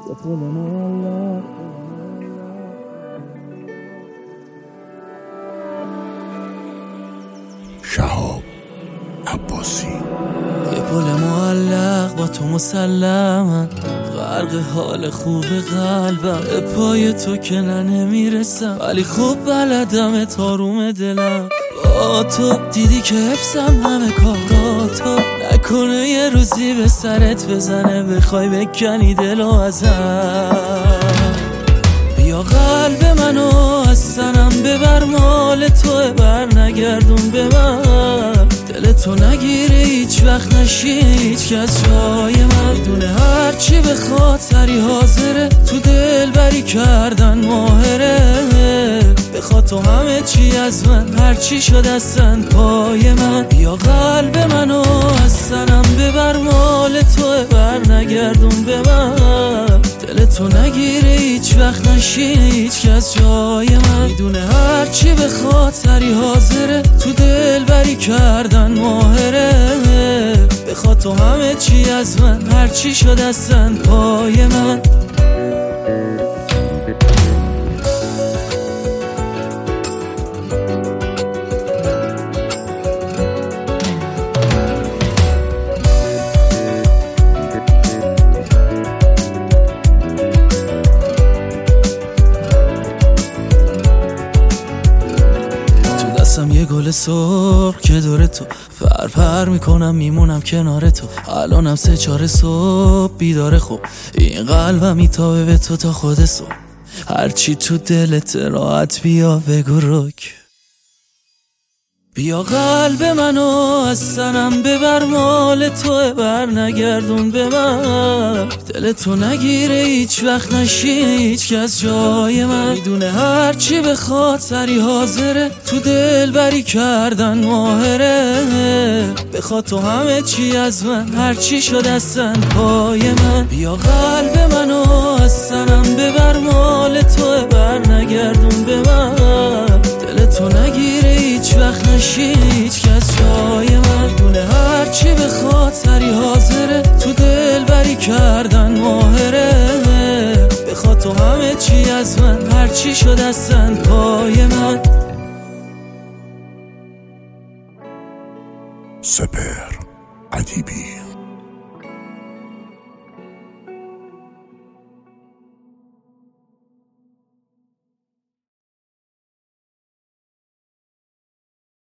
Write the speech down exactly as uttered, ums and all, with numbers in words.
به پول معلق. شهاب عباسی. یه پل معلق با تو مسلمم، غرق حال خوب قلبم، به پای تو که نه نمیرسم، ولی خوب بلدم تاروم دلم. با تو دیدی که حفظم همه کاراتو، نکنه یه روزی به سرت بزنه بخوای بکنی دلو ازم. بیا قلب منو از سنم ببر، مال توه بر نگردون به من. دل تو نگیره هیچ وقت نشین هیچ کس جای من. میدونه هرچی بخواد سری حاضره، تو دل بری کردن ماهره. بخواد تو همه چی از من، هرچی شد اصلا پای من. بیا قلب منو از سنم ببر، مال توه بر نگردون به من. دل تو نگیره هیچ وقت نشین هیچ کس جای من. میدونه هرچی بخواد سری حاضره، تو دل بری کردن ماهره. بخواد تو همه چی از من، هرچی شد اصلا پای من. یه گل سرخ که داره تو پر پر میکنم، میمونم کنار تو. الانم سه چهار صبح بیداره، خوب این قلبم میتابه به تو تا خود صبح. هرچی تو دلت راحت بیا بگو رک. بیا قلب منو از سنم ببر، مال توه بر نگردون به من. دل تو نگیره هیچ وقت نشین هیچ کس جای من. میدونه هرچی بخواد سری حاضره، تو دل بری کردن ماهره. بخواد تو همه چی از من، هرچی شد اصلا پای من. بیا قلب منو از سنم ببر، مال توه بر نگردون به من. دل تو نگیره هیچ وقت نشین هیچ کس جای من. دونه هرچی بخواد سری حاضره، تو دل بری کردن ماهره. بخواد تو همه چی از من، هرچی شد اصلا پای من. سپهر ادیبی.